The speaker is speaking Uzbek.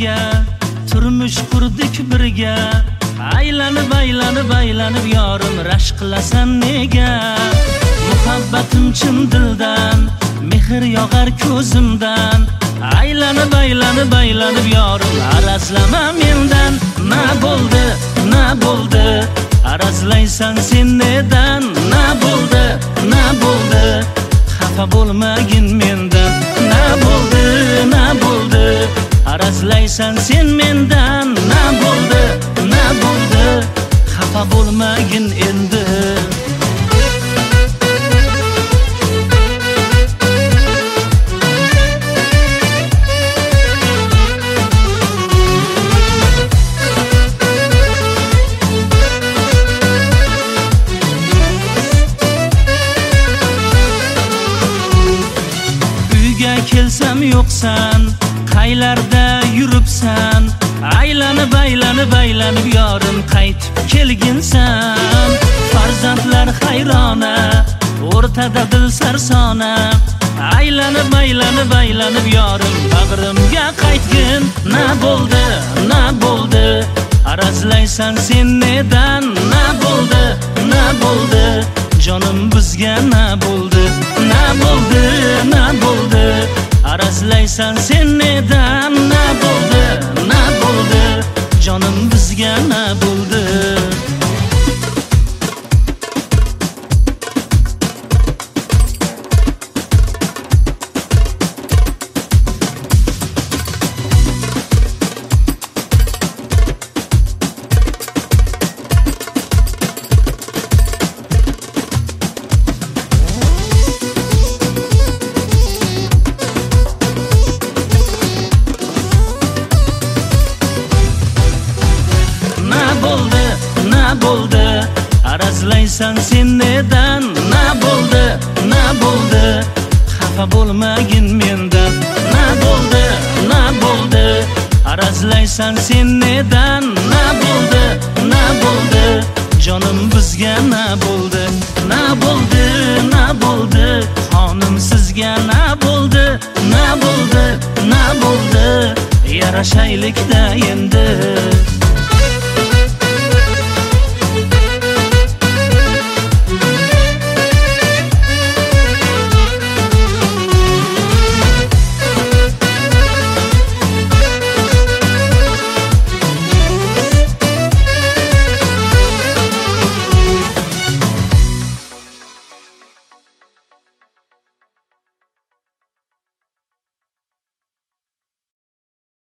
birga, turmush qurdik birga. Aylanib aylanib aylanib yorim rashk qilasan nega? Muhabbatim chin dildan, mehr yog'ar ko'zimdan. Aylanib aylanib aylanib yorim arazlama mendan. Na bo'ldi, na bo'ldi, arazlaysan sen nedan? Na bo'ldi, na bo'ldi, xafa bo'lmagin mendan. Na bo'ldi, na bo'ldi, arazlaysan sen mendan. Na bo'ldi, na bo'ldi, xafa bo'lmagin endi. Kelsam yo'qsan, qaylarda yuribsan. Aylanib aylanib aylanib yorim qaytib kelginsan. Farzandlar hayrona, o'rtada dil sarsona. Aylanib aylanib aylanib yorim bag'rimga qaytgin. Na bo'ldi, na bo'ldi, arazlaysan sen nedan? Na bo'ldi, na bo'ldi, jonim bizga na bo'ldi. Na bo'ldi, na bo'ldi, arazlaysan sen nedan? Na bo'ldi, na bo'ldi, jonim bizga na bo'ldi. Bo'ldi, arazlaysan sen nedan? Na bo'ldi, na bo'ldi, xafa bo'lmagin mendan. Na bo'ldi, na bo'ldi, arazlaysan sen nedan? Na bo'ldi, na bo'ldi, jonim bizga na bo'ldi. Na bo'ldi, na bo'ldi, xonim sizga na bo'ldi. Na bo'ldi, na bo'ldi, yarashaylikda endi.